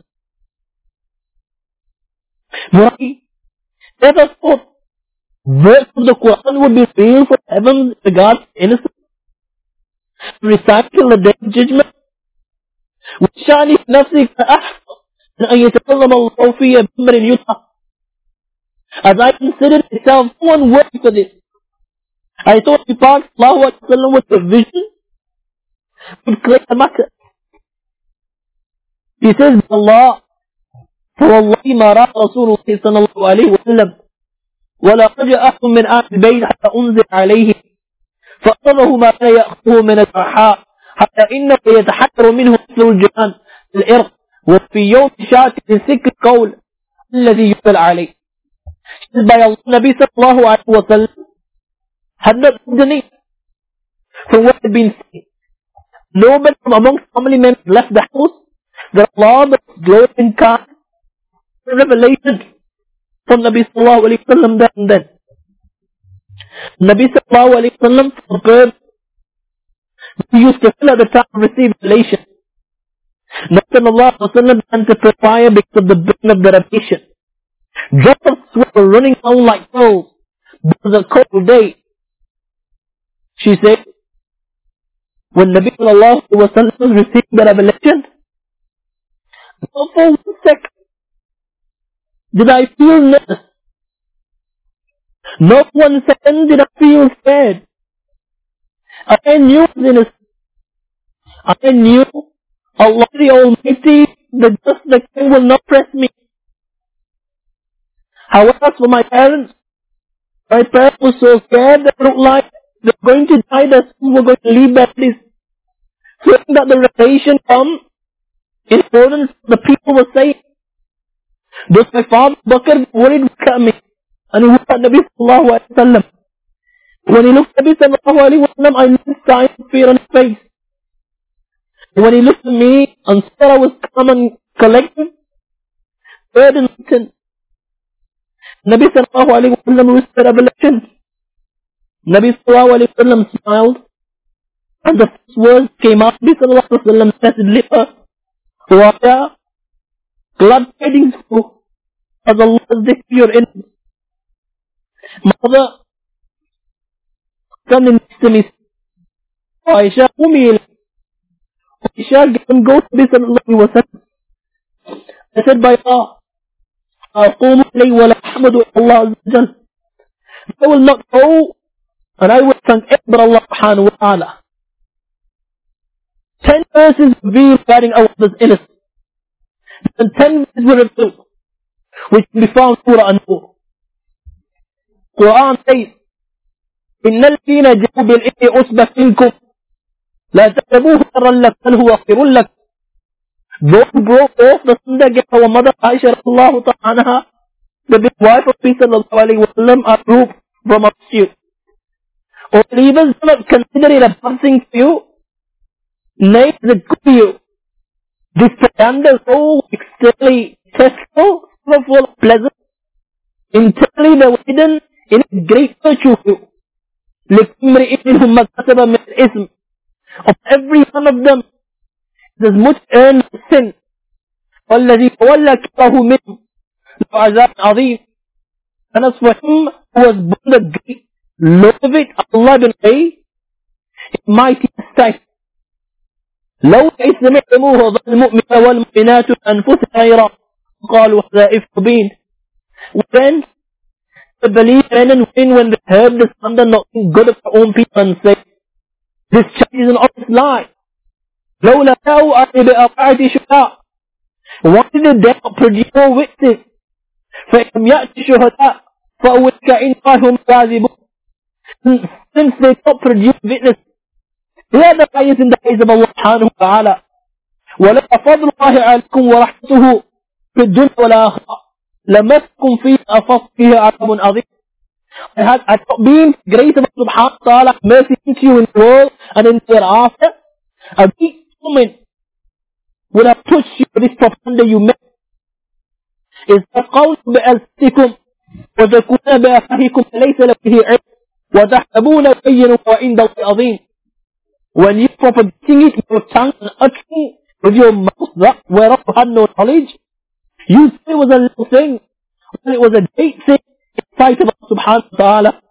But I never thought verse of the Quran would be revealed for heaven regards innocence. Recite till the day of judgment. وَشَانِ فِي نَفْسِكَ أَحْسَنَ أَنْ يَتَكَلَّمَ اللَّهُ فِيهِ بِأَمْرٍ يُطَاعُ. As I considered myself, one word for this. I thought the Prophet sallallahu alaihi wasallam with a vision would clear the matter. He says, Allah, فَوَاللَّهِ مَا رَأَى رَسُولُ اللَّهِ صَلَّى اللَّهُ عَلَيْهِ وَسَلَّمَ وَلَا قَدْ أَحْدٌ مِنْ أَهْلِ الْبَيْتِ حَتَّى أُنْزِلَ عَلَيْهِ فَأَخَذَهُ مَا كَانَ يَأْخُذُهُ مِنَ الْفَحَاءِ حَتَّى إِنَّهُ يَتَحَكَّرُ مِنْهُ مِثْلُ الْجَانِ الْإِرْقِ وَفِي يَوْمِ شَاةٍ مِنْ سِكِّ الْقَوْلِ الَّذِي يُقَلْ عَلَيْهِ. By Allah, Nabi sallallahu alaihi wasallam had not beneath from what had been seen. Nobody from amongst family members left the house. That Allah, the glory and kind, revelation from Nabi sallallahu alaihi wasallam then and then. Nabi sallallahu alaihi wasallam forbade. He used to fill at the time to receive revelation. Nabi sallallahu alaihi wasallam began to perspire because of the burden of the revelation. Drops of sweat were running down like pearls. It was a cold day. She said, when Nabi sallallahu alaihi wasallam received the revelation, not for one second did I feel nervous. Not one second did I feel scared. I knew I was innocent. I knew Allah the Almighty, the just, the King will not press me. However, for my parents, my parents were so scared they looked like they were going to die, their sons were going to leave their place. Fearing that the revelation come in accordance with the people were saying. Thus my father Bakr worried at me, and he looked at Nabi sallallahu alayhi wa sallam. When he looked at Nabi sallallahu alayhi wa sallam, I noticed signs of fear on his face. When he looked at me and saw I was calm and collected, third and second, Nabi sallallahu alayhi wa sallam whispered revelation. Nabi sallallahu alayhi wa sallam smiled, and the first words came out. Nabi sallallahu alayhi wa sallam said, "Lipa, Waya, glad tidings for as Allah is there for your enemies." Mother, standing next to me, Aisha, Umi, Aisha, get him go to Nabi sallallahu alayhi wa sallam. I said, by Allah, أقوم إليه ولا أحمد الله عز وجل. I will not go, and I will thank Akbar Allah subhanahu wa ta'ala. Ten verses revealed regarding our mother's innocence. And ten verses were revealed, which can be found in Surah An-Nur. Quran says, إن الذين جاءوا بالإفك عصبة منكم لا تحسبوه شرا لكم بل هو خير لكم. Those who broke off the sunnah against our mother Aisha radiallahu ta'ala anha, the big wife of Peace sallallahu alayhi wa sallam, are proved from our you. O believers, do not consider it a bad thing for you. Nay, it is good for you. This propaganda is so extremely testful, so full of pleasant. Internally they were hidden in a great virtue for you. لِكُمْرِ إِذْنِهُمْ مَكْتَسَبَ مِنْ الْإِثْمِ. Of every one of them, there's much earned sin. وَالَّذِي تَوَلَّى كِبْرَهُ مِنْهُ لَهُ عَذَابٌ عَظِيمٌ. And as for him who was born the great love of it, Allah bin Ay, it mighty sight. لو سمعتموه ظل المؤمن والمؤمنات أنفسهم خيرا قالوا هذا إفك مبين. When the believers men and women, when they heard this thunder knocking good of their own people and say, this child is an honest lie. لولا جاءوا عليه بأربعة شهداء. Why did they dare not produce more witnesses? فإن يأتي شهداء فأولئك إن هم كاذبون. Since they don't produce witnesses, they are the highest in the eyes of Allah subhanahu wa ta'ala. وَلَا فَضْلُ اللَّهِ عَلَيْكُمْ وَرَحْمَتُهُ في الدنيا والآخرة لَمَسْكُمْ فِيهِ أَفَضْ فِيهِ عَذَابٌ عَظِيمٌ. It had, had not been great of Allah subhanahu wa ta'ala mercy into you in the world and in the hereafter, a great moment would have pushed you this propaganda you made. إِذْ تَقَوْنَ بِأَلْسِنِكُمْ وَتَكُونَ بِأَفْوَاهِكُمْ لَيْسَ لَكُمْ بِهِ عِلْمٌ وَتَحْسَبُونَ بَيِّنًا وَعِندَ اللَّهِ عَظِيمٌ. When you propagating it with your tongue and uttering with your mouth that whereof you had no knowledge, you say it was a little thing, when it was a great thing in sight of Allah subhanahu wa ta'ala.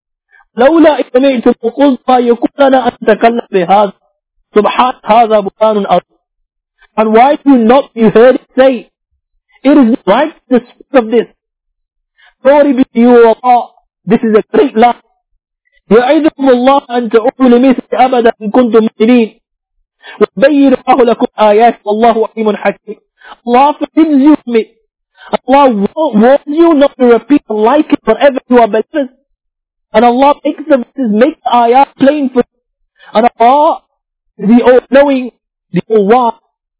لولا إذ سمعتم قلت يكون لنا أن نتكلم بهذا سبحان هذا بهتان عظيم. And why do not you heard it say, it is right to speak of this. Glory be to you, Allah. This is a great lie. يعظكم الله أن تعودوا لمثل أبدا إن كنتم مؤمنين ويبين الله لكم آيات والله عليم حكيم. Allah forgives you from it. Allah warns you not to repeat like it forever you are believers. And Allah makes the verses, makes the ayat plain for you. And Allah is the all-knowing, the all-wise.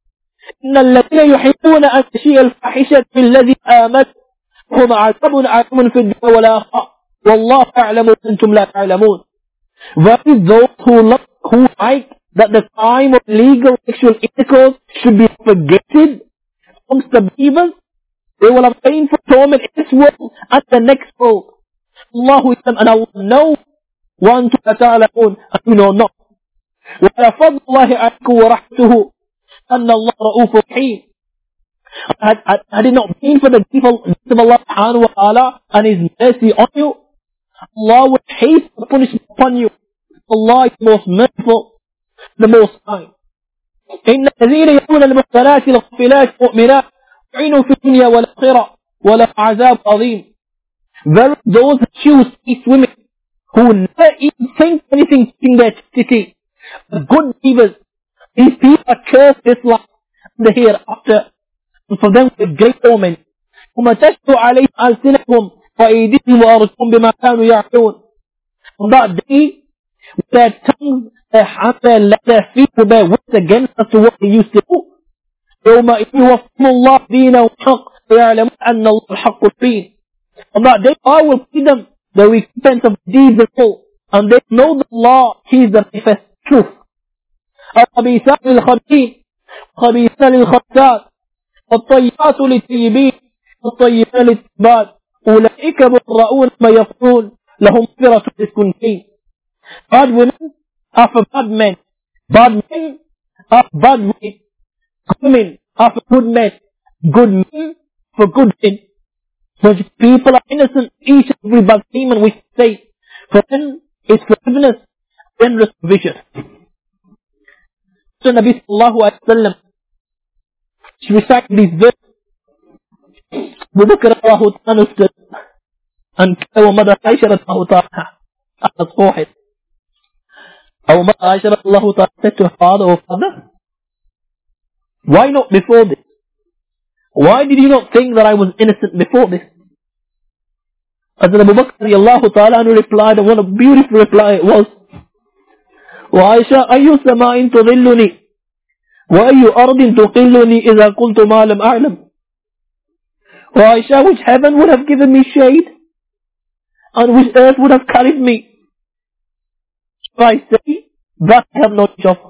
إن الذين يحبون أن تشيء الفاحشة بالذي آمنوا هم عذاب عليم في الدنيا والآخرة والله يعلم وأنتم لا تعلمون. Very those who love, who like that the time of legal sexual intercourse should be forgotten amongst the believers, they will have painful torment in this world and the next world. Allahu Islam, and Allah knows وأنتم لا تعلمون, and you know not. وَلَا فَضْلُ اللَّهِ عَلَيْكُمْ وَرَحْمَتُهُ أَنَّ اللَّهَ رَءُوفٌ رَحِيمٌ. Had, had, had it not been for the gift of Allah subhanahu wa ta'ala and His mercy on you, Allah would haste the punishment upon you. Allah is the most merciful, the most kind. إن الذين يقولون المحسنات الغافلات المؤمنات يعينوا في الدنيا والآخرة وَلَهُ عَذَابٌ عَظِيمٌ. Whereas those who choose these women, who never even think anything in their chastity, good believers, these people are cursed this life and the hereafter, and for them with great torment. ثم تشهد عليهم ألسنتهم وأيديهم وأرجلهم بما كانوا يعملون. On that day, their tongues, their hands, their, their feet will bear witness against us to what they used to do. يومئذ يوفيهم الله دينهم الحق ويعلمون أن الله الحق المبين. On that day, I will see them the recompense of deeds and all, and they know the law, He is the manifest truth. الخبيثات للخبيثين خبيثات للخبيثات والطيبات للطيبين والطيبات للطيبات أولئك برؤون ما يقولون لهم مغفرة ورزق كريم. Bad women are for bad men, bad men are for bad women, good men are for good men, good men for good men. When people are innocent, each and every bad demon we say, for them is forgiveness, generous provision. So Nabi sallallahu alayhi wa sallam, she recited these verses. Abu Bakr radiallahu ta'ala stood and our mother Aisha radiallahu ta'ala at his forehead. Our mother Aisha radiallahu ta'ala said to her father, "Oh father, why not before this? Why did you not think that I was innocent before this?" Hazrat Abu Bakr radiallahu ta'ala replied, and what a beautiful reply it was. وعائشة أي سماء تظلني وأي أرض تقلني إذا قلت ما لم أعلم. وعائشة, which heaven would have given me shade and which earth would have carried me if I say that I have no knowledge of.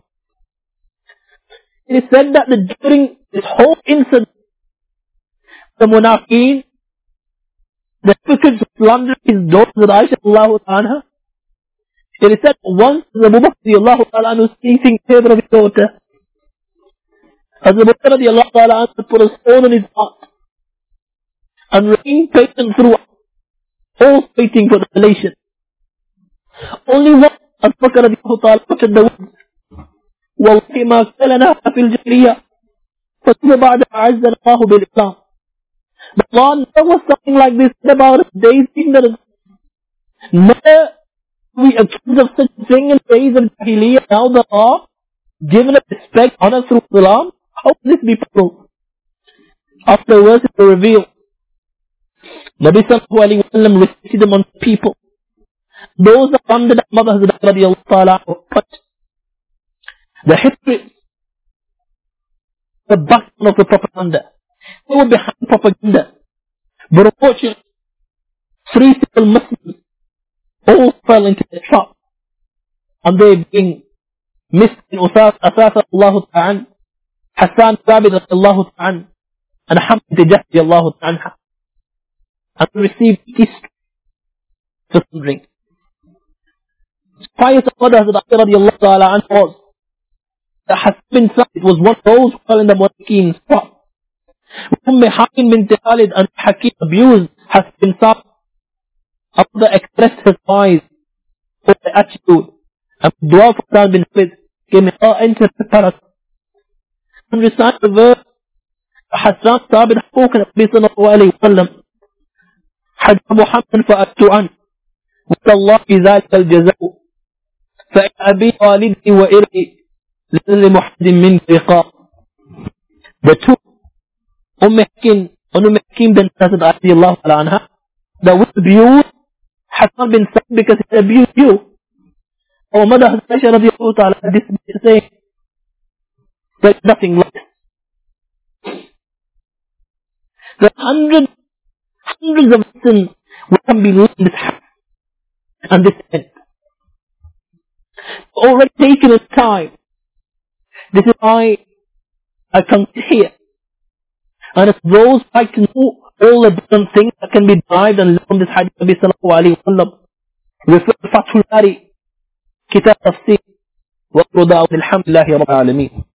It is said that the, during this whole incident, the Munafiqeen, the hypocrites slandered his daughter Aisha Allahu anha. It is said once Abu Bakr radiallahu ta'ala was speaking in favor of his daughter, as Abu Bakr radiallahu ta'ala put a stone on his heart and remained patient throughout, all waiting for the relation. Only once Abu Bakr radiallahu ta'ala uttered the words, وَاللَّهِ مَا كَلَنَا فِي الْجَاهِلِيَّةِ فَثُمَّ بَعْدَ أَعَزَّنَا اللَّهُ بِالْإِسْلَامِ. But Allah never was something like this about us days ignorance. Never we accused of such a thing in days of Jahiliyyah. Now the law, given a respect, honor through Islam, how can this be possible? After verses were revealed, Nabi sallallahu alayhi wa sallam recited them on people. Those that under the mother Hazrat radiallahu ta'ala, but the hypocrites, the backbone of the propaganda, they were behind propaganda. But unfortunately, three simple Muslims all fell into the trap, and they being Miskin Usas Asas Allah ta'ala, Hassan Thabit Allah ta'ala, and Hamd Jahdi Allah ta'ala, and received history for some drink. Pious Mother Hazrat radiallahu ta'ala was that Hassan bin Thabit was one of those who fell in the Munafiqeen's trap. Umm Hakim bint Khalid and Hakim abused Hassan bin Thabit. Abdullah expressed his eyes for the attitude, and dua for Hassan bin Thabit came in all enter the paradise. And recite the verse, Hassan Thabit spoken of Nabi sallallahu alayhi wa sallam, حج محمد فأتت عنه وتالله ذلك الجزاء فإن أبي والدي وإرئي لمحمد من رقاء. The two, Umm Hakim and Umm Hakim bin Thabit radiallahu ta'ala anha, that we abuse Hassan bin Thabit because he abused you. Our mother Aisha radiallahu ta'ala this saying, there's nothing like this. There are hundreds, hundreds of sins we can be learned this habit and this end. Already taken its time. This is why I come here. And if those like to know all the different things that can be derived and learned this hadith of Nabi sallallahu alayhi wa sallam, refer to Fathul Bari, Kitab Tafsir, wa Quda'u alhamdulillahi rabbil alameen.